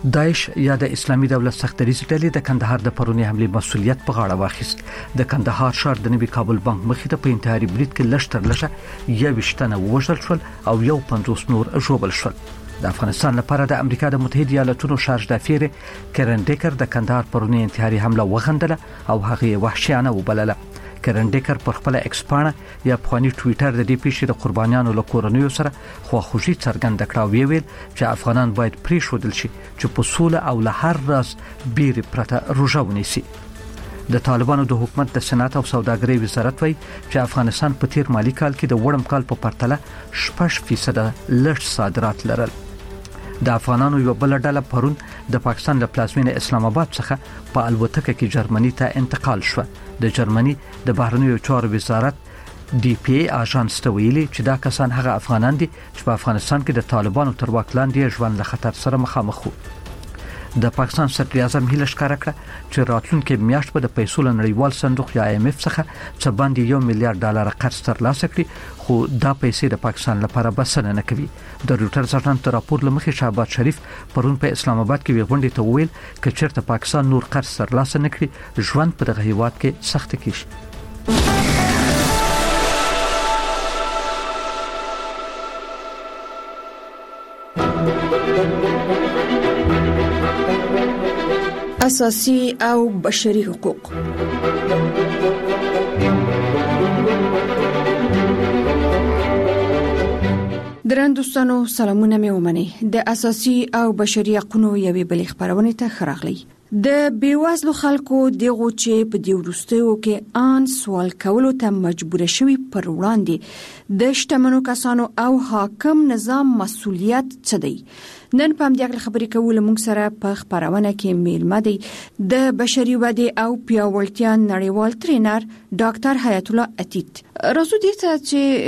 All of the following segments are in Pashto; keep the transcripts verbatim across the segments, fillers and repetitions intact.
داعش یا د اسلامي دولت سختریز ډلې د کندهار د پرونی حمله مسولیت په غاړه واخیست. د کندهار ښار د نوي کابل بانک مخې ته په انتحاري برید کې لشتر لشه یو وشتنه وژل شول او یو پنځوس نور ژوبل شول. د افغانستان لپاره د امریکا د متحده ایالاتونو شارج دافیر کرن ډیکر د کندهار پرونی انتحاري حمله وغندله او هغه وحشیانه وبلله. کرن ډیکر پر خپل ایکس پاڼه یا پخوانی ټویټر د دې پیښې د قربانیانو له کورنیو سره خواخوږي څرګنده کړه او ویل چې افغانان باید پریښودل شي چې په سوله او له هر راز بیرې پرته روژه ونیسي. د طالبانو د حکومت د صنعت او سوداګرۍ وزارت وایي چې افغانستان په تیر مالی کال کې د وړم کال په پرتله شپږ فیصد لږ صادرات لرل. د افغانانو یو بل ډله پرون د پاکستان له پلازمینه اسلام آباد څخه په الوتکه کې جرمني ته انتقال شو. د جرمني د بهرنیو چارو وزارت ډي پی ای اژانس ته ویلي چې دا کسان هغه افغانان دي چې په افغانستان کې د طالبانو تر واک لاندې ژوند له خطر سره مخامخ وو. د پاکستان صدر اعظم هیله ښکاره کړه چې راتلونکي میاشت په د پیسو نړیوال صندوق یا آی ایم اف څخه څه باندې یو میلیارډ ډالر قرض ترلاسه کړي، خو دا پیسې د پاکستان لپاره بسنه نه کوي. د روټرز اژانس راپور لمخې شهباز شریف پرون په اسلام آباد کې غونډې ته وویل چې چیرته پاکستان نور قرض ترلاسه نه کړي ژوند په دغه هیواد کې سخت کیږي. اساسي او بشري حقوق. درن دوستانو سلامونه مې ومني. د اساسي او بشري حقوقو یوې بلې خبرونه ته خراغلی. د بیوزلو خلکو دغه چې په دې وروستیو کې ان سوال کولو ته مجبور شوي پر وړاندې د شتمنو کسانو او حاکم نظام مسولیت څه دی؟ نن په همدې خبرې کول موږ سره په خبرونه کې میلمه دی د بشري ودې او پیاوړتیا نړیوال ټرینر ډاکټر حیات الله عتیق. راځو دې ته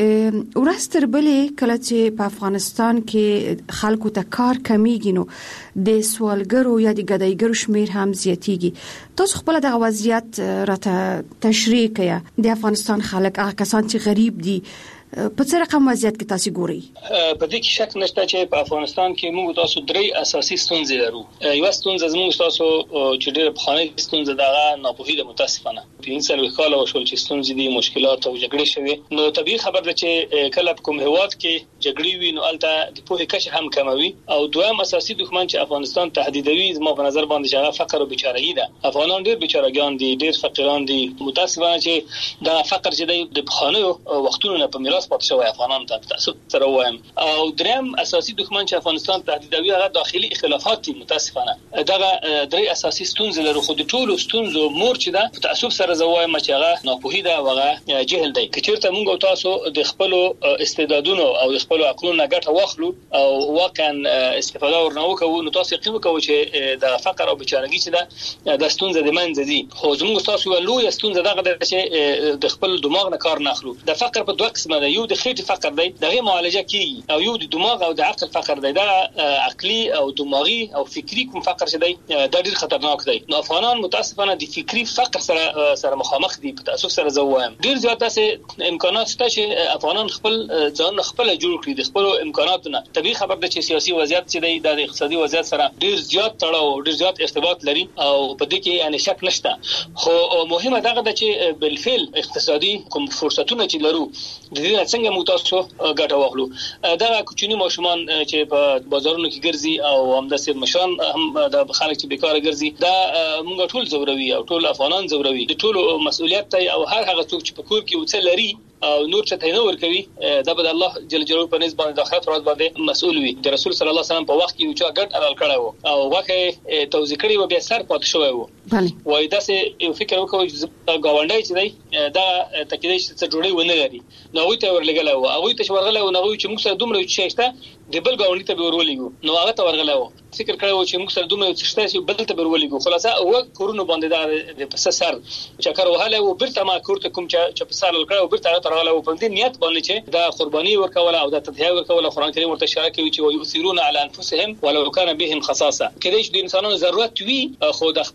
چې ورستر بلې کله چې په افغانستان کې خلکو ته کار کمیږي نو د سوالګرو یا د ګدایګرو شمیر هم زیاتیږي. تاسو خپل د وضعیت راته تشریح کړئ. د افغانستان خلک هغه کسان چې غریب دي په څه رقم وضعیت کې تاسو ګورئ؟ په دې کې شک نشته چې په افغانستان کې موږ تاسو درې اساسي ستونزې لرو. یو ستونزه زموږ تاسو چې ډېر په خانه ستونزه دغه ناپوهي د متاسفانه پینځل وکاله او شول چې ستونزې دي مشکلات او جګړې شوي. نو طبيعي خبر ده چې کله کوم هواد کې جګړې وي نو البته د پوهې کچه هم کموي. او دویم اساسي دښمن چې افغانستان تهدیدوي زموږ په نظر باندې شغه فقر او بیچارهګي ده. افغانان ډېر بیچارهګان دي، ډېر فقیران دي. متاسفانه چې دا فقر چې د خانه وختونو په میراث پاتې شوی افغانان ته تاسو سره وایم. او دریم اساسي دښمن چې افغانستان تهدیدوي هغه داخلي اختلافات دي. متاسفانه دغه درې اساسي ستونزې لري، خو د ټولو ستونزو مور چې ده په تاسو سره زوایم چې هغه ناپوهي ده او هغه جهل دی. کچېرته موږ تاسو د خپل استعدادونو او د خپل عقلونو ګټه واخلو او واقعا استفاده ورنو کوو نو تاسو یقین وکړئ چې د فقر او بیچارهګي چې ده د ستونزې د منځ دي. خو موږ تاسو یو لوی ستونزه دغه ده چې د خپل دماغ نه کار نه اخلو. د فقر په دوه قسمه ده، یو د خېټې فقر دی دغه معالجه کیږي، او یو د دماغ او د عقل فقر دی. دا عقلي او دماغي او فکری کوم فقر چې دی دا ډیر خطرناک دی. نو افغانان متاسفانه د فکری فقر سره سره مخامخ دي. په تاسو سره زوایم ډیر زیات داسې امکانات شته چې افغانان خپل ځان خپل جوړ کړي د خپل امکاناتونو. طبيعي خبر ده چې سیاسي وضعیت چې دی د اقتصادي وضعیت سره ډیر زیات تړاو ډیر زیات ارتباط لري او په دې کې یعنی شک نشته. خو مهمه ده چې بالفعل اقتصادي کوم فرصتونه چې لرو د دې څنګه مو تاسو ګټه واخلو. دا کوچنی ماشومان چې په بازارونو کې ګرځي او همداسې مشان هم د خلک چې بیکاره ګرځي دا موږ ټول زوروي او ټول افغانان زوروي. د ټولو مسؤلیت دی او هر هغه څوک چې په کور کې وڅ لري او نور چې ته نور کوي دا به الله جل جلاله په نسبت باندې د آخرت ورځ باندې مسؤل وي. د رسول صلی الله علیه وسلم په وخت کې یو چا ګډ اړل کړی وو او واقع توزیع کړی و بیا سر پات شوی وو. بله وای دا سه یو فکر وکړو چې گاونډي چې دی دا تکیدې چې جوړي ونه لري نو وي ته ورلګل او هغه ته ورغله او هغه چې موږ سره دومره چې شته د بل گاونډي ته ورولېګو نو هغه ته ورغله و فکر کړو چې موږ سره دومره چې شته چې بل ته ورولېګو. خلاصه او کورونو باندې دا د پس سر چې کار وهاله و برته ما کورته کوم چې په سر لکړو برته ترغله و په دې نیت باندې چې دا قرباني ورکوله او دا تضحیه ورکوله. قرآن کریم ورته اشاره کوي چې ويؤثرون على انفسهم ولو كان بهم خصاصه. کله چې د انسانانو ضرورت وي خو د خپل د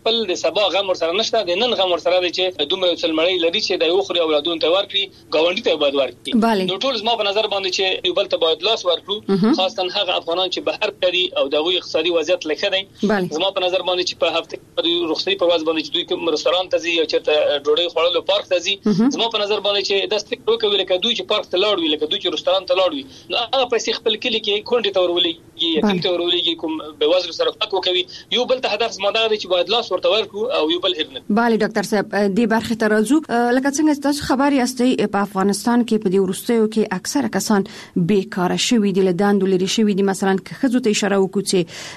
سبا غم ور سره نشته د نن غم ور سره دی چې دومره څلمړی لري چې د یو خوري اولادونو ته ورکړي ګاونډي ته باید ورکړي نو ټول زما په نظر باندې چې یو بل ته باید لاس ورکړو خاصه هغه افغانان چې بهر کړي او دغه اقتصادي وضعیت لکه دی زما په نظر باندې چې په هفته کې رخصتي په ورځ باندې چې دوی کوم رستوران ته ځي او چې ډوډۍ خوړلو پارک ته ځي زما په نظر باندې چې د ستګ کوي لکه دوی چې پارک ته لاړ وي لکه دوی چې رستوران ته لاړ وي نو هغه پیسې خپل کلی کې کونډې ته ورولېږي یتیم ته ورولېږي کوم به وزر سره فکر کوي یو بل ته هدف زما دا دی چې باید لاس ورته ورکړو او یو بل هرنه bali ډاکټر صاحب دې برخه ته راځو لکه څنګه تاسو خبري استئ په افغانستان کې په دې ورستیو کې اکثره کسان بیکاره شوي دي له دندو لري شوي دي مثلا که خزو ته اشاره وکړو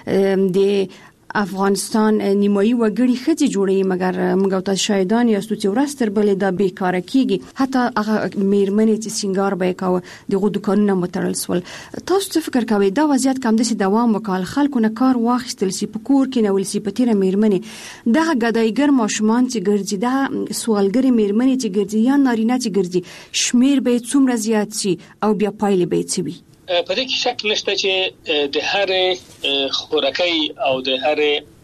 چې د افغانستان نیمایي وګړي خځې جوړي مګر موږ تاسو شاهدان یاستو چې ورستر بلې د بیکاره کیږي حتی هغه میرمنې چې سنگار به کاوه دغه دکانونه متړل سول تاسو څه فکر کوئ دا وضعیت کوم د دوام وکال خلکو نه کار واخیستل سی په کور کې نو سی په تیر میرمنې دغه غدایګر ماشومان چې ګرځي دا سوالګر میرمنې چې ګرځي یا نارینه چې ګرځي شمیر به څومره زیات شي او بیا پایلې به څه وي په دې کې شک نشته چې د هر خوراکي او د هر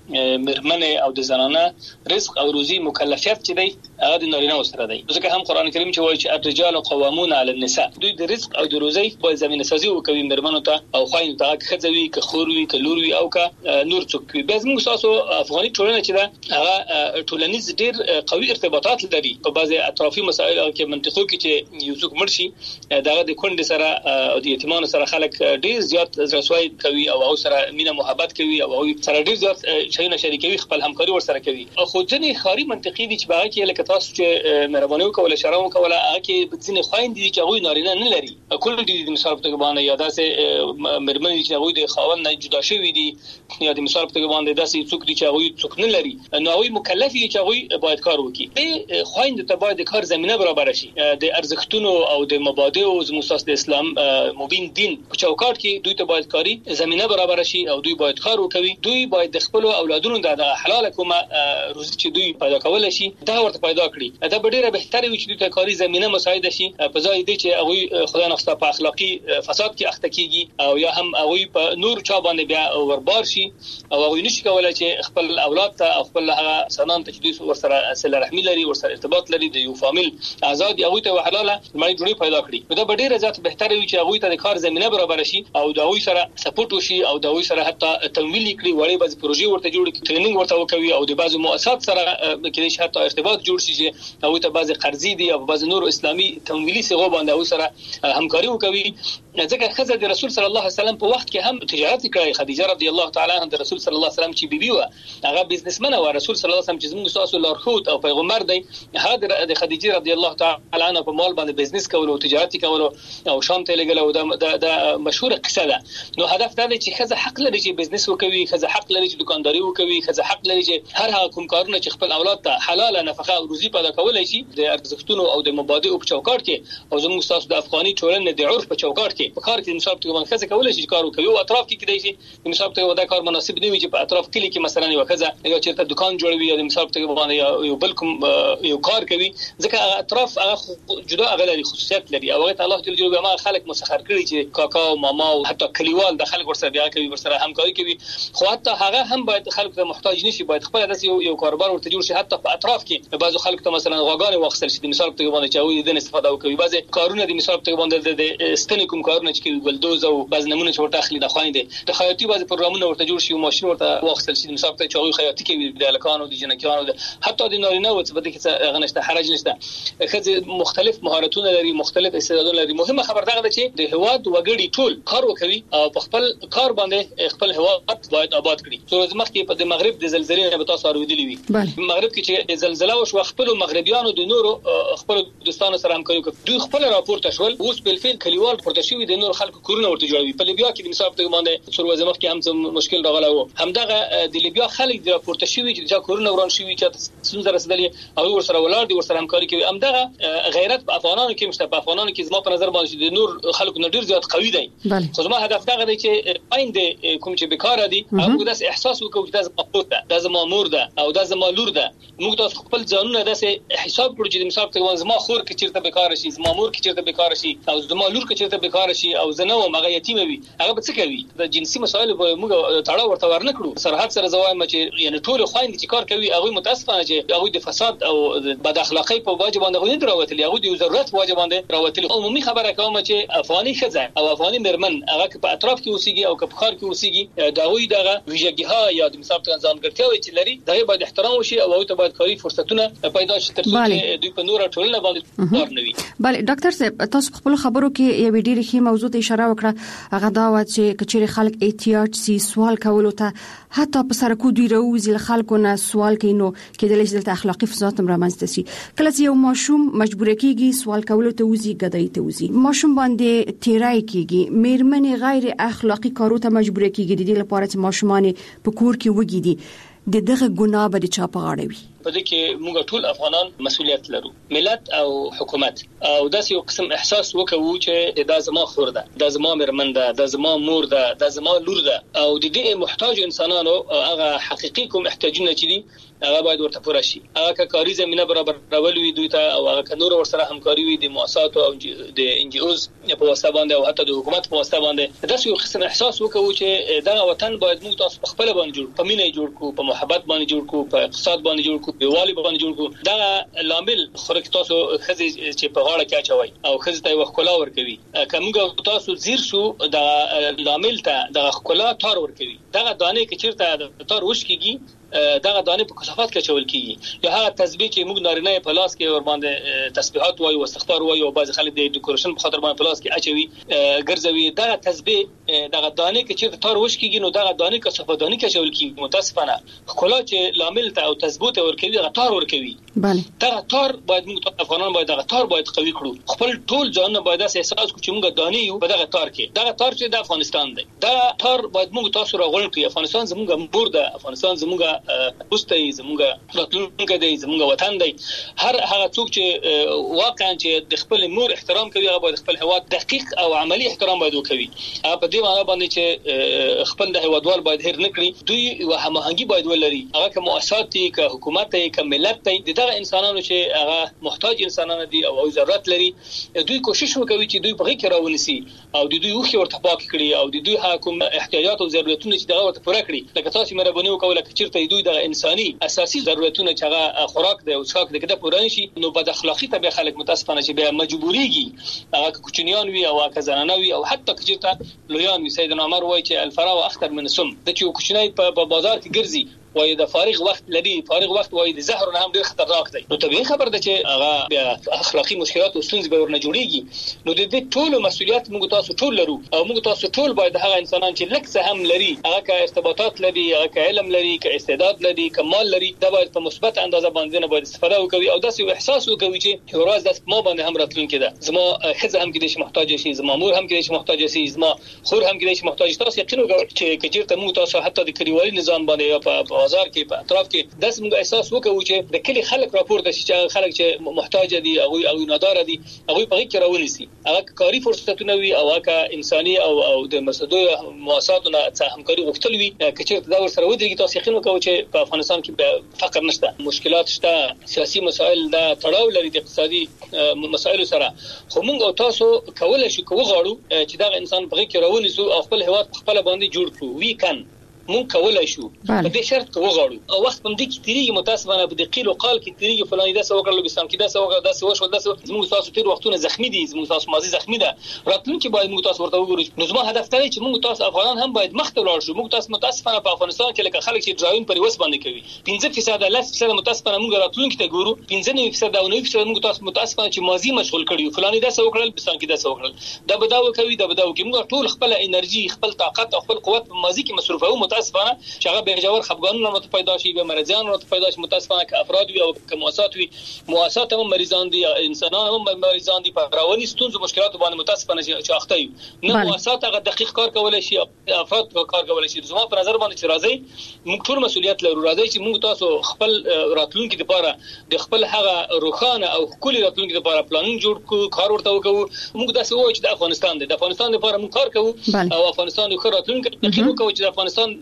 مرمنه او د زنانه رزق او روزي مکلفیت چې دی هغه د نارینه سره دی ځکه هم قران کریم چې وایي چې الرجال قوامون علی النساء دوی د رزق او د روزي په زمينه سازي وکوي مرمنو ته او خوین ته خځوي که خوروي که لوروي او که نور څوک به زموږ تاسو افغاني ټولنه چې دا هغه ټولنیز ډیر قوي ارتباطات لري په بعضي اطرافي مسایل او کې منطقو کې چې یو څوک مرشي دغه د کونډې سره او د یتیمانو سره خلک ډیر زیات رسوي کوي او هغه سره مینه محبت کوي او هغه سره ډیر زیات شینه شریکوي خپل همکاري ورسره کوي خو ځنې خاري منطقي دي چې باغ کې لکه تاسو چې مهرباني وکول شرم وکول هغه کې ځنې خويند دي چې هغه نارینه نه لري کول دي د مثال په باندې یا داسې مرمنې چې هغه د خاوند نه جدا شوی دي یا د مثال په باندې داسې څوک دي چې هغه څوک نه لري نو هغه مکلف دي چې هغه باید کار وکړي به خويند ته باید کار زمينه برابر شي د ارزښتونو او د مبادئ او زموږ د اسلام مبین دین په چوکاټ کې دوی ته باید کاری زمينه برابر شي او دوی باید کار وکړي دوی باید د خپل اولادونو د حلال کومه روزي چې دوی پیدا کول شي دا ورته پیدا کړي دا ډیره بهتره وي چې دوی ته کاری زمينه مساعده شي په ځای دی چې هغه خدای نخسته په اخلاقی فساد کې اخته کیږي او یا هم هغه په نور چا باندې بیا وربار شي او هغه نشي کولای چې خپل اولاد ته او خپل هغه سنان ته چې دوی ورسره صله رحمی لري ورسره ارتباط لري د یو فامیل آزاد هغه ته حلاله مړی جوړي پیدا کړي دا ډیره ذات بهتره وي چې هغه ته د کار زمينه برابر شي او دا هغه سره سپورټ وشي او دا هغه سره حتی تمویل کړي وړي بعض پروژې ورته جوړ کړي ټریننګ ورته وکوي او د بعضو مؤسسات سره کې چې حتی ارتباط جوړ شي چې هغه ته بعض قرضې دي او بعض نور اسلامي تمویلي صغو باندې او سره همکاري وکوي ځکه خزه د رسول صلی الله علیه وسلم په وخت کې هم تجارت کړی خدیجه رضی الله تعالی عنها د رسول صلی الله علیه وسلم چې بیبي و هغه بزنسمن و رسول صلی الله علیه وسلم چې زموږ تاسو لارښود او پیغمبر دی هغه د خدیجه رضی الله تعالی عنها په مال باندې بزنس کول او تجارت کول او شام ته لګل او د مشهور قصه ده نو هدف دا دی چې خزه حق لري چې بزنس وکوي خزه حق لري چې دکانداري وکوي خزه حق لري چې هر هغه کوم کارونه چې خپل اولاد ته حلاله نفقه او روزي پیدا کولای شي د ارزښتونو او د مبادئ په چوکاټ کې او زموږ تاسو د افغاني ټولنې د عرف په چوکاټ کې په کار کې مثال ته باندې خزه کولای شي کار وکوي او اطراف کې کېدای شي مثال ته ودا کار مناسب نه وي چې په اطراف کې کې مثلا یو خزه یو چیرته دکان جوړوي یا مثال ته باندې یو بل کوم یو کار کوي ځکه اطراف هغه جدا غلري خصوصیت لري او هغه الله تعالی جوړ ما خلک مسخر کړي چې کاکا او ماما او حتی کلیوال د خلک ورسره بیا کوي ورسره همکاري کوي خو حتی هغه هم باید خلک ته محتاج نشي باید خپل داسې یو یو کاروبار ورته جوړ شي حتی په اطراف کې بعضو خلک ته مثلا غواګانې واخصل شي مثال ته باندې چې هغه د استفاده وکوي بعضي کارونه د مثال ته باندې د ستنې کوم کارونه چې کوي ګلدوز او بعض نمونه چې ورته اخلي د خويندې د خیاطي بعضي پروګرامونه ورته جوړ شي او ماشين ورته واخصل شي مثال ته چې هغه خیاطي کوي د لکانو د جنکانو حتی د نارینه او څه بده کې هغه نشته حرج نشته خځه مختلف مهارتونه لري مختلف استعدادونه لري مهمه خبر دا ده چې د هواد وګړي ټول کار وکوي او په خپل کار باندې خپل هواد باید آباد کړي څو مخکې په د مغرب د زلزلې نه به تاسو اوریدلی وي مغرب کې چې زلزلہ وشو خپل مغربيانو د نورو خپل دوستانو سره همکاري وکړه دوی خپل راپورټ شول اوس په فعل کلیوال پورته شوی د نور خلکو کورونه ورته جوړوي په لیبیا کې د مثال په باندې څو ورځې مخکې هم مشکل راغلی و همدغه د لیبیا خلک د راپورټ شوی چې کورونه وران شوی چې څنګه رسیدلې او ورسره ولار دي ورسره همکاري کوي همدغه غیرت په افغانانو کې مشته په افغانانو کې زما په نظر باندې د نور خلکو نه ډیر زیات قوي دي خو زما هدف دا دی چې آینده کوم چې بیکاره دي هغه داس احساس وکړي چې دا مقبول ده دا زما مور ده او دا زما لور ده موږ تاسو خپل ځانونه داسې حساب کړو چې مثال ته زما خور کې چیرته بیکاره شي زما مور کې چیرته بیکاره شي او زما لور کې چیرته بیکاره شي او زنه او مغه یتیم وي هغه به څه کوي د جنسي مسایل به موږ تاړه ورته ورنکړو سرحد سره زوایم چې یعنی ټول خويند چې کار کوي هغه متاسفانه چې هغه د فساد او بد اخلاقی په واجب باندې غوښتل راوتل هغه د ضرورت واجب باندې راوتل عمومي خبره کوم چې افغاني خزه او افغاني مرمن هغه په اطراف کې اوسېږي او په خار کې اوسېږي دا وی دغه ویژګیها یا د مثال ځانګړتیاوي چې لري دغه باید احترام وشي او ته باید کاري فرصتونه پیدا شي ترڅو چې دوی په نور ټولنه باندې کار نه وي. بله ډاکټر صاحب تاسو خپل خبرو کې یو ډېر ښه موضوع ته اشاره وکړه هغه دا و چې کچېر خلک احتیاط سي سوال کولو ته حتی په سرکو دوی راوځي خلکو نه سوال کوي نو کېدل چې د اخلاقی فساد هم رامنځته شي. کله چې یو ماشوم مجبور کیږي سوال کولو ته وځي غدای ته وځي ماشوم باندې تیرای کیږي میرمنې غیر اخلاقی کارو ته مجبور کیږي د دې لپاره چې ماشومان په کور کې وګیدي د دغه ګناه به چا په غاړه وي. په دې کې موږ ټول افغانان مسؤلیت لرو ملت او حکومت او داسې یو قسم احساس وکړو چې دا زما خور ده دا زما مرمن ده دا زما مور ده دا زما لور ده او د دې محتاج انسانانو هغه حقيقي کوم احتیاجونه چې دي هغه باید ورته پوره شي. هغه کاري زمينه برابر راولوي دوی ته او هغه نور ورسره همکاري وي د مؤسسات او د ان جي اوز په واسطه باندې او حتی د حکومت په واسطه باندې داسې یو قسم احساس وکړو چې دا وطن باید موږ تاسو په خپل باندې جوړ په مینه جوړ کو په محبت باندې جوړ کو په اقتصاد باندې جوړ کو په والي باندې جوړ کو دا لامل خورک تاسو خزي چې په غاړه کې اچوي او خزي ته وخلا ور کوي کومګه تاسو زیر شو دا لامل ته د خلا تار ور کوي دا دانه کې چیرته تار وش کیږي دغه دانه په کثافات کې چول کیږي یا هغه تسبیح چې موږ نارینه په لاس کې ور باندې تسبیحات وایي او استغفار وایي او بعض خلک د ډیکوریشن په خاطر باندې په لاس کې اچوي ګرځوي دغه تسبیح دغه دانه کې چې تار وش کیږي نو دغه دانه کثافات دانه کې چول کیږي متاسفانه خلا چې لامل ته او تثبوت ور کوي دغه تار ور کوي بله دغه تار باید موږ افغانان باید دغه تار باید قوي کړو خپل ټول ځان باید احساس کړو چې موږ دانه یو په دغه تار کې دغه تار چې د افغانستان دی دا تار باید موږ تاسو راغون کړو افغانستان زموږ مور ده افغانستان زموږ پوسټي زموږ راتلونکي دی زموږ وطن دی هر هغه څوک چې واقعا چې د خپل مور احترام کوي هغه باید خپل هواد دقیق او عملی احترام باید وکړي هغه په دې معنی باندې چې خپل د هوادوال باید هیر نکړي دوی هماهنګي باید ولري هغه کوم مؤسسات دي که حکومت دی که ملت دی دغه انسانانو چې هغه محتاج انسانان دي او ضرورت لري دوی کوشش وکوي چې دوی په غي کې راونسي او د دوی وخت ورته پاک کړي او د دوی حکومت احتیاجات او ضرورتونه چې دغه ورته پوره کړي لکه تاسو مهرباني وکوله چې چیرته دوی د انساني اساسي ضرورتونه چې هغه خوراک دی او څښاک دی کده پوره نشي نو بد اخلاقی ته به خلک متاسفانه چې به مجبوريږي هغه کوچنیان وي او هغه زنانه وي او حتی کچته لویان وي سیدنا عمر وایي چې الفراو اخطر من السم د چې کوچنی په بازار کې ګرځي وای د فارغ وخت لري فارغ وخت وای د زهر نه هم ډیر خطرناک دی نو طبيعي خبر ده چې هغه اخلاقی مشکلات او ستونزې به ورنه جوړيږي نو د دې ټول مسؤلیت موږ تاسو ټول لرو او موږ تاسو ټول باید هغه انسانان چې لکه څه هم لري هغه کا ارتباطات لري هغه کا علم لري کا استعداد لري کا مال لري دا باید په مثبت اندازه باندې نه باید استفاده وکړي او داسې احساس وکړي چې ورځ د ما باندې هم راتلونکي ده زما خزه هم کې د محتاج شي زما مور هم کې د محتاج شي زما خور هم کې د محتاج تاسو یقین وکړئ چې کچیرته موږ تاسو حتی د کلیوالي نظام باندې په بازار کې په اطراف کې داس موږ احساس وکړو چې د کلی خلک راپورته شي چې خلک چې محتاج دي او او نادار دي هغه په کې راونی سي هغه کاری فرصتونه وي او هغه انساني او او د مسدو مؤسساتونو څخه همکاري غوښتل وي کچیرته دا ور سره ودرېږي تاسو یقین وکړو چې په افغانستان کې فقر نشته مشکلات شته سیاسي مسایل دا تړاو لري د اقتصادي مسایلو سره خو موږ تاسو کولای شو کوو غواړو چې دا انسان په کې راونی سو او خپل هواد خپل باندې جوړ کړو وی کان مونږ کولای شو په دې شرط کې وغواړو او وخت هم دې کې تیریږي متاسفانه په دې قیل او قال کې تیریږي فلاني دا څه وکړل بسام کې دا څه وکړل دا څه وشو دا څه زموږ تاسو تیر وختونه زخمی دي زموږ تاسو ماضي زخمی ده راتلونکي باید موږ تاسو ورته وګورو نو زما هدف دی چې موږ تاسو افغانان هم باید مخ ته لاړ شو موږ تاسو متاسفانه په افغانستان کې لکه خلک چې ډراون پر وس باندې کوي پنځه فیصد لاس فیصد متاسفانه موږ راتلونکي ته ګورو پنځه فیصد او نه فیصد موږ تاسو متاسفانه چې ماضي مشغول کړیو فلاني دا څه وکړل بسام کې دا څه وکړل دا بداو کوي دا بداو کوي موږ ټول خپل انرژي خپل طاقت او خپل قوت په ماضي کې مصرفو متاسفانه به جوړ خفګانونه مت پیدا شي به مرزان مت پیدا شي متاسفانه ک افراد وي او ک مؤسسات وي مؤسسات هم مریضان دي انسانان هم مریضان دي په راوني ستونزو مشکلات باندې متاسفانه چې اخته وي نه مؤسسات هغه دقیق کار کولای شي افراد کار کولای شي زما په نظر باندې چې راځي موږ ټول مسؤلیت لرو راځي چې موږ تاسو خپل راتلونکي لپاره د خپل هغه روخانه او کلی راتلونکي لپاره پلان جوړ کو کار ورته وکړو موږ داسې وایو چې د افغانستان د افغانستان لپاره موږ کار کوو او افغانستان یو راتلونکي تقریبا کوي چې افغانستان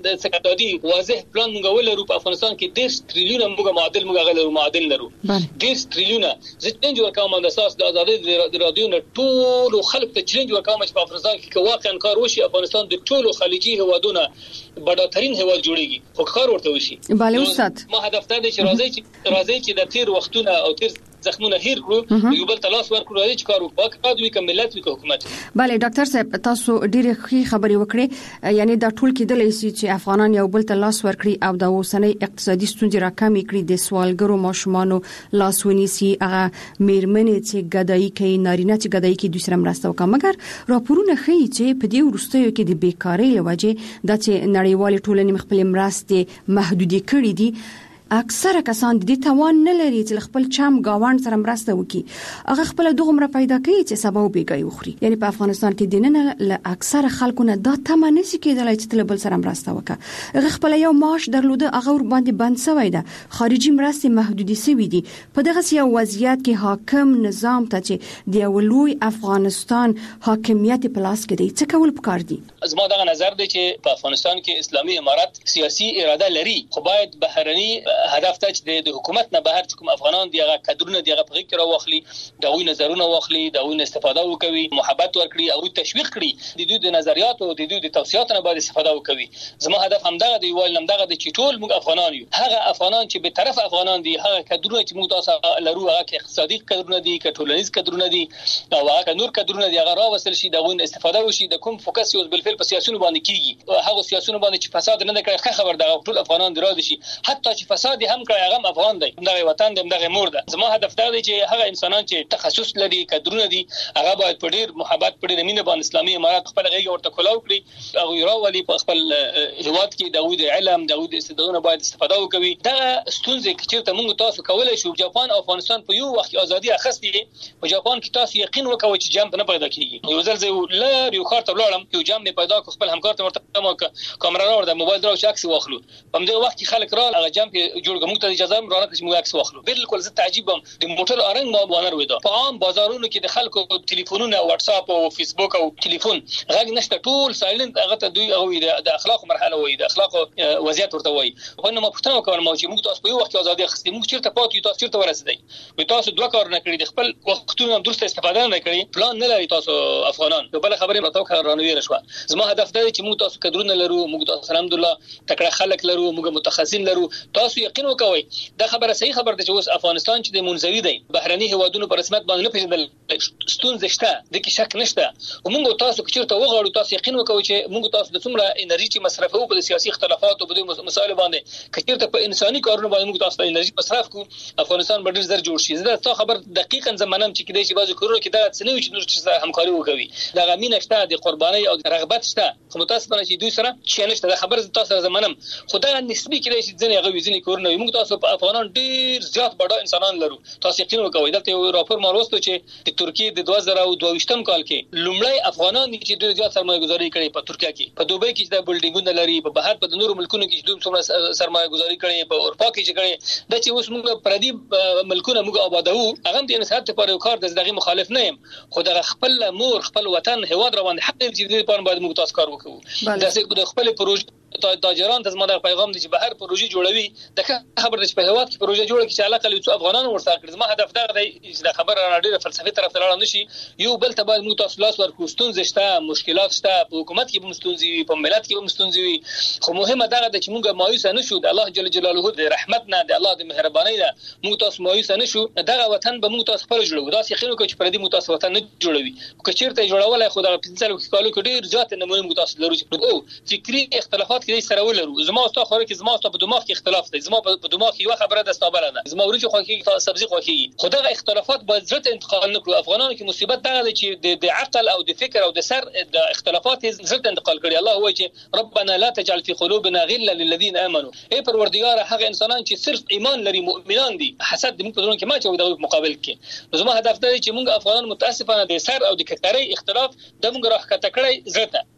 د سکتادي واضح پلان موږ ولرو په افغانستان کې دیش تریلیونه موږ معادل موږ غلرو معادل لرو دیش تریلیونه زه چنج ورکوم د اساس د ازادي د رادیو نه ټول خلک ته چنج ورکوم چې په افغانستان کې واقعا کار وشي افغانستان د ټولو خلیجي هوادونو بډاترین هواد جوړیږي خو کار ورته وشي. بله استاد ما هدف ته چې راځي چې راځي چې د تیر وختونه او تیر زخمونه هیر کړو یو بل تلاش ورکړو چې کار وکړو کار دوی کوم ملت وی حکومت. بله ډاکټر صاحب تاسو ډیره ښه خبرې وکړې یعنی دا ټول کېدلای شي چې افغانان یو بل تلاش ورکړي او د اوسنۍ اقتصادي ستونزې راکمې کړي د سوالګرو ماشومانو لاس ونیسي هغه میرمنې چې ګدایي کوي نارینه چې ګدایي کوي دوی سره مرسته وکړي مګر راپورونه ښیي چې په دې وروستیو کې د بیکاری لوجه د چې نړیوال ټولنې خپل مرستې محدودې کړې دي اکثره کسان د دې توان نه لري چې خپل چم گاوند سره مرسته وکړي هغه خپل دغه پیدا کوي چې سبا وبېګي وخوري یعنی په افغانستان کې دینه له اکثره خلکو نه دا تمه نشي کېدلای چې تل بل سره مرسته وکړي هغه خپل یو معاش درلوده هغه ور باندې بند شوی ده خارجي مرستې محدودې شوې دي په دغه یو وضعیت کې حاکم نظام ته چې د ولوی افغانستان حاکمیت پلاس کې دی څه کول پکار دي. زما دغه نظر دی چې په افغانستان کې اسلامي امارت سیاسي اراده لري خو باید بهرني هدف ته چې د حکومت نه بهر کوم افغانان دی هغه کډرونه دی هغه په کې راوخلي دا وی نظرونه واخلي دا وی استفاده وکوي محبت ورکړي او تشویق کړي د دوی د نظریات او د دوی د توصيات نه باید استفاده وکوي. زما هدف همدغه دی ویل همدغه دی چې ټول موږ افغانان یو هغه افغانان چې به طرف افغانان دي هغه کډرونه چې موږ تاسو لرو هغه کې اقتصادي کډرونه دي کټولنیز کډرونه دي او هغه نور کډرونه دی هغه راوصل شي دا وی استفاده وشي د کوم فوکس یو بل فعل په سیاسيونو باندې کیږي هغه سیاسيونو باندې چې فساد نه کوي خبر دا ټول افغانان دراد شي حتی چې فساد هم کوي هغه افغان دی دغه وطن دی دغه مور ده. زما هدف دا دی چې هغه انسانان چې تخصص لري کډرونه دي هغه باید په ډیر محبت په ډیر مینه باندې اسلامي امارات خپل غیږ ورته کولاو کړي هغه راولي په خپل هیواد کې د علم د استعدادونو باید استفاده وکړي. دا ستونزې چې موږ تاسو کولای شو جاپان او افغانستان په یو وخت ازادي اخستې په جاپان کې تاسو یقین وکوي چې جام نه پیدا کیږي یو ځل زه لار یو خاطر لاړم یو جام نه پیدا کو خپل همکار ته ورته کامera راوړم د موبایل درو چې عکس واخلو په دې وخت کې خلک را هغه جام کې جوړ کوم ته اجازه رانه چې موږ عکس واخلو بالکل زه تعجبم د موټر ارنګ ما بانر وېدا په عام بازارونو کې د خلکو ټلیفونونه واتس اپ او فیسبوک او ټلیفون غږ نشته ټول سایلنت هغه ته دوی او د اخلاق مرحله وې د اخلاق وضعیت ورته وې خو نو مفتنه کوم چې موږ تاسو په یو وخت ازادي خستې موږ چیرته پاتې تاسو چیرته ورسېدای وي تاسو دوه کار نه کړی د خپل وختونو درسته استفاده نه کړی پلان نه لري تاسو افغانان په بل خبره راته خبرانوي رشوه. زما هدف دا چې موږ تاسو کډرونه لرو موږ تاسو الحمدلله تکړه خلک لرو موږ متخصصین لرو تاسو یقین وکوي دا خبره صحیح خبر ده چې اوس افغانستان چې د منځوي دی بهرني هوادونو په رسمیت باندې نه پیژندل ستونزه شته د کې شک نشته او موږ تاسو چې ته وغواړو تاسو یقین وکوي چې موږ تاسو د څومره انرژي چې مصرفو په سیاسي اختلافات او په مسایلو باندې کچیرته په انساني کارونو باندې موږ تاسو انرژي مصرف کو افغانستان ډېر زر جوړ شي. زه تاسو خبر دقیقاً زمانم چې کېدای شي بعضی کورونه کې دا څنګه چې نور چې همکاري وکوي دا غمینه شته د قرباني او رغبت شته خو متاسفانه چې دوی سره چې نشته دا خبر تاسو زمانم خدای نسبی کېدای شي ځنې هغه وزنی کورونه موږ تاسو په افغانان ډیر زیات بڑا انسانان لرو تاسو یقین وکوي دلته یو راپور ما وروسته چې د ترکیه د دوه زره او دوه ویشتم کال کې لومړی افغانان چې ډیر زیات سرمایه گذاري کړې په ترکیه کې په دوبۍ کې د بلډینګونو لري په بهر په نورو ملکونو کې چې دوی څومره سرمایه گذاري کړې په اروپا کې چې کړې د چې اوس موږ پردي ملکونه موږ آبادو هغه د انسانیت لپاره یو کار دغه مخالف نه يم خو د خپل مور خپل وطن هواد روان حق دې چې په باندې موږ تاسو کار وکړو د خپل پروژه تاجران د زموږ پیغام دی چې بهر پروژې جوړوي د خبر د په هواد کې پروژه جوړه کی چې علاقه لې افغانانو ورسره کړی زما هدف دا دی چې د خبر راډیو فلسفي طرف ته لاړ نشي یو بل ته باید موږ تاسو لاس ورکو ستونزې شته مشکلات شته په حکومت کې به ستونزې په ملت کې به ستونزې خو مهمه دا ده چې موږ مایوس نه شو د الله جل جلاله د رحمت نه د الله د مهرباني نه موږ تاسو مایوس نه شو دغه وطن به موږ تاسو خپل جوړو دا یقین وکړو چې پردي موږ تاسو وطن نه جوړوي که چیرته جوړولای خو د پنځه کالو کې ډیر ځات نمونه موږ تاسو لرو او فکری اختلافات کې سره ولرو زما او تاسو خو کې زما او په دماغ کې اختلاف دی زما په دماغ کې یو خبره ده ستابله ده زما ورچ خو کې سبزي خو کې خدای اختلافات باید زړه انتقال نکړو افغانانو کې مصیبت دا ده چې د عقل او د فکر او د سر د اختلافات زړه انتقال کړي الله وایي چې ربنا لا تجعل في قلوبنا غلا للذين امنوا اي پروردگار هغه انسانان چې صرف ایمان لري مؤمنان دي حسد دې په دونه کې ما چې د مقابل کې زما هدف دا دی چې موږ افغانان متاسفانه د سر او د ککرۍ اختلاف د موږ راخته کړی زړه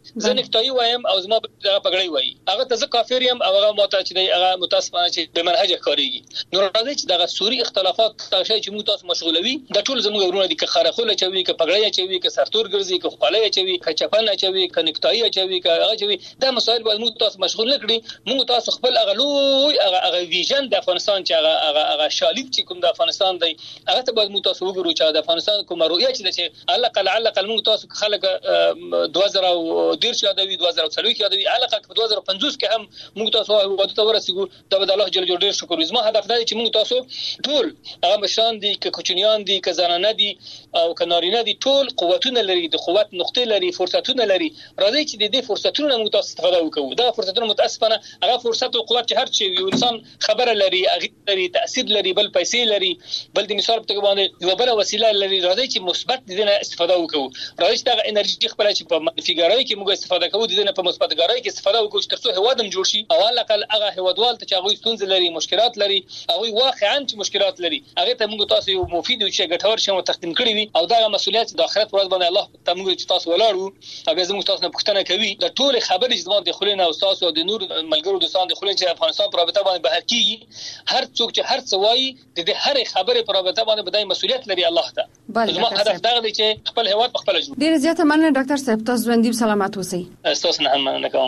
زه نکتای وایم او زما پګړی وای هغه ته زه کافر یم او هغه ماته چې دی هغه متاسفانه چې به منهج کاریږي. نو راځي چې دغه سوري اختلافات شای چې موږ تاسو مشغولوي د ټول زموږ ورونه دي که خارخوله چوي که پګړی چوي که سرتور ګرځي که خپلای چوي که چپن چوي که نکتای چوي که هغه چوي دا مسائل باید موږ تاسو مشغول نکړي. موږ تاسو خپل هغه لوی هغه هغه ویژن د افغانستان چې هغه هغه هغه شالید چې کوم د افغانستان دی هغه ته باید موږ تاسو وګورو چې د افغانستان کوم رؤیه چې الله قل علق موږ تاسو خلک دوه زره ډیر شادوي دوه زره څلوي یادوي علاقه په دوه زره پنځوس کې هم موږ تاسو وادو ته ورسېګو دا به الله جل جلاله ډیر شکر زما هدف دی چې موږ تاسو ټول هغه مشران دي که کوچنیان دي که زنانه دي او که نارینه دي ټول قوتونه لري د قوت نقطې لري فرصتونه لري. راځي چې د دې فرصتونو موږ تاسو استفاده وکړو. دا فرصتونه متاسفانه هغه فرصت او قوت چې هر چی یو انسان خبره لري هغه لري تاثیر لري بل پیسې لري بل د مثال په توګه باندې یو بل وسیله لري. راځي چې مثبت دې نه استفاده وکړو. راځي چې دا انرژي خپل چې په منفي ګرای کې موږ استفاده کوو دې نه په مثبت ګرای کې استفاده وکړو ترڅو هوادم جوړ شي او علاقه هغه هوادوال ته چې هغه ستونزې لري مشکلات لري هغه واقعا چې مشکلات لري هغه ته موږ تاسو یو مفید او چې ګټور شوم تقدیم کړی وي او دا مسؤلیت د آخرت ورځ باندې الله ته موږ چې تاسو ولاړو او زموږ تاسو نه پوښتنه کوي د ټول خبرې چې د خلینو او تاسو د نور ملګرو دوستان د خلینو چې افغانستان پر رابطه باندې بهر کیږي هر څوک چې هر څه وایي د دې هر خبرې پر رابطه باندې بدای مسؤلیت لري الله ته. زما هدف دا دی چې خپل هیواد په خپل جوړ. ډیر زیاته مننه ډاکټر صاحب تاسو ژوندۍ سلامات اوسئ. تاسو نه هم مننه کوم.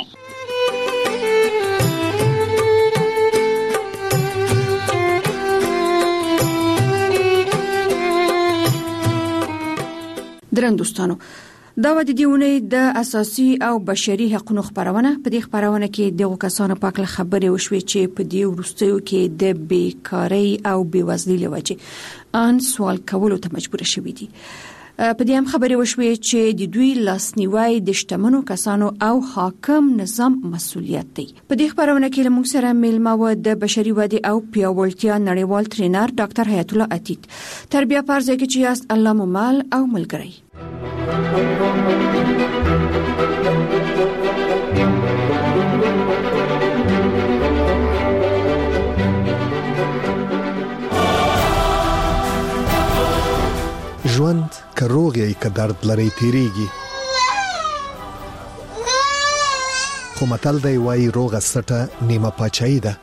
درن دوستانو دا و د دیونې د اساسي او بشري حقوقو خبرونه په دې خبرونه کې دغه کسانو په اړه خبرې وشوي چې په دې ورستیو کې د بیکاری او بیوزلۍ لوجه ان سوال کولو ته مجبور شوي دي. په دې هم خبرې وشوي چې د دوی لاسنیوي د شتمنو کسانو او حاکم نظام مسولیت دی. په دې خبرونه کې موږ سره میلمه و د بشري ودې او پیاوړتیا نړیوال ټرینر ډاکټر حیات الله عتیق. تربیه پرځای کې چې یاست الله مو مال او ملګری. ژوند که روغ یې که درد لري تیریږي خو متل دی وایي روغه سټه نیمه پاچاهي ده.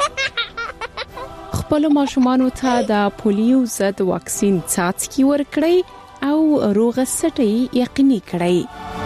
خپل ماشومانو ته د پولیو ضد واکسین څاڅکي ورکړئ او روغه سټه یقیني کړئ.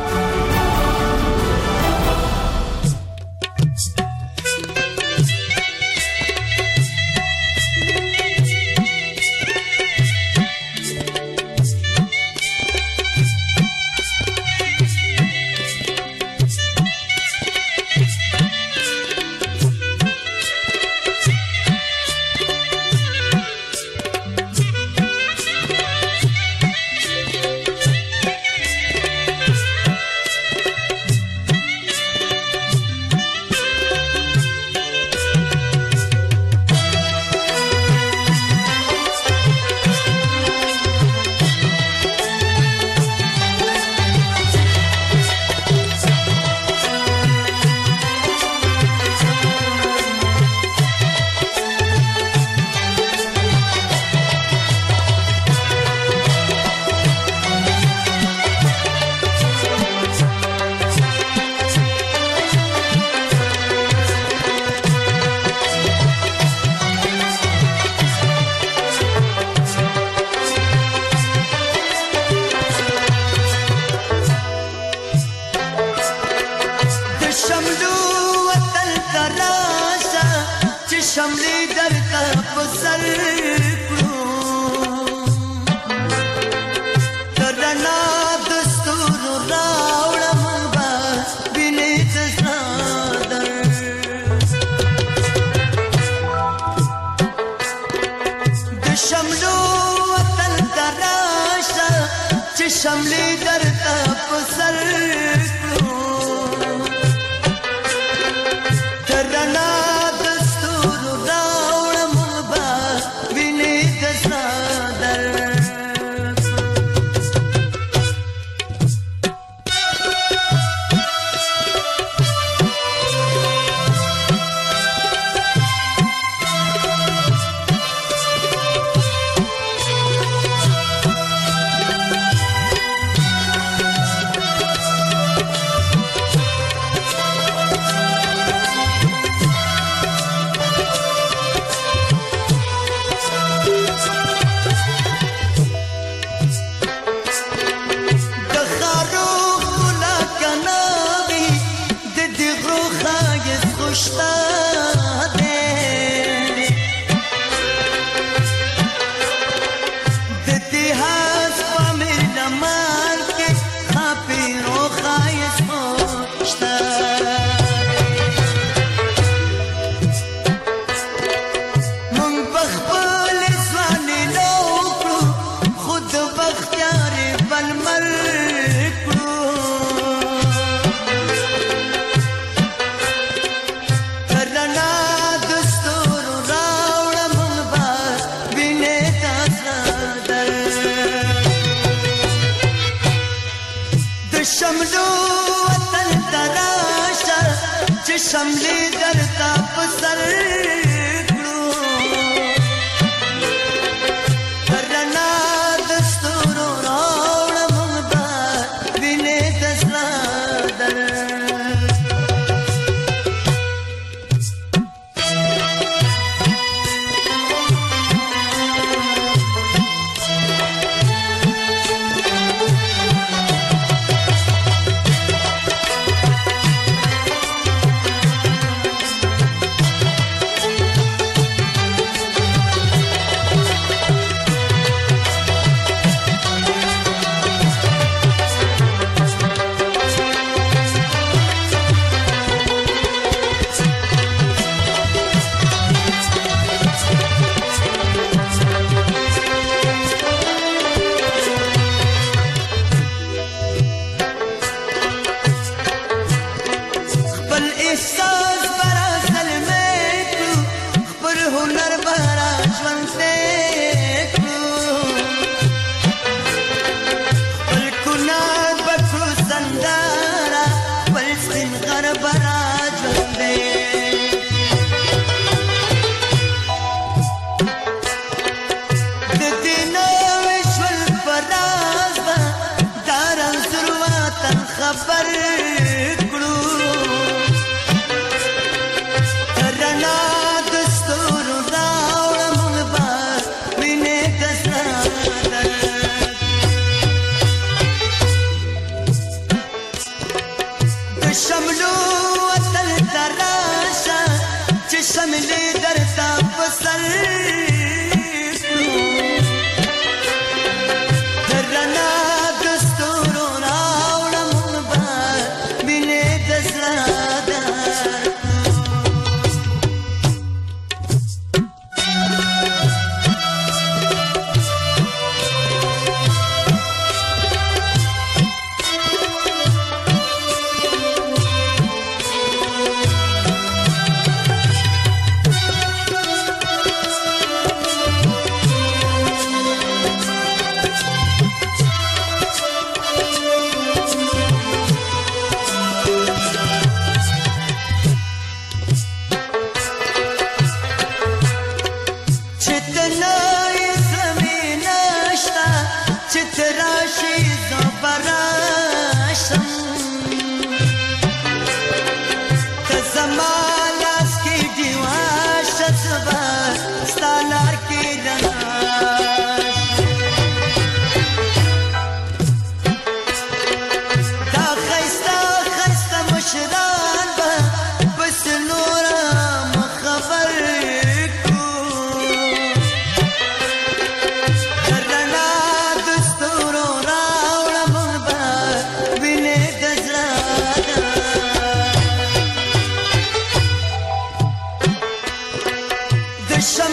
شملې درته په سر کړو ترنا د ستورو راوړم با د شملو وطن تراشه چې شملې درته په سر کړو رڼا د ستورو راوړه موږ به وینې د زړه درد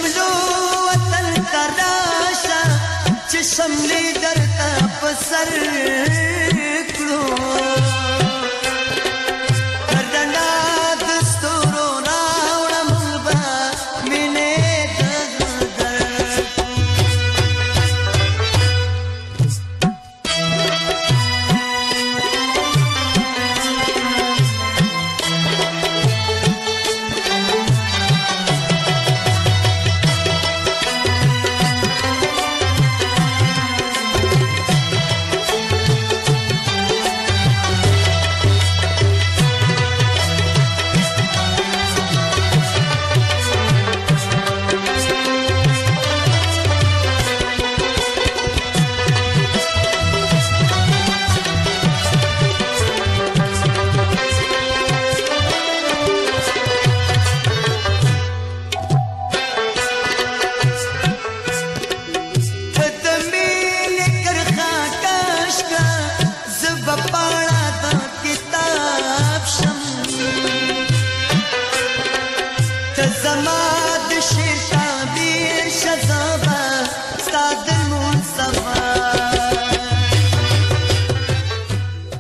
شملې درته په سر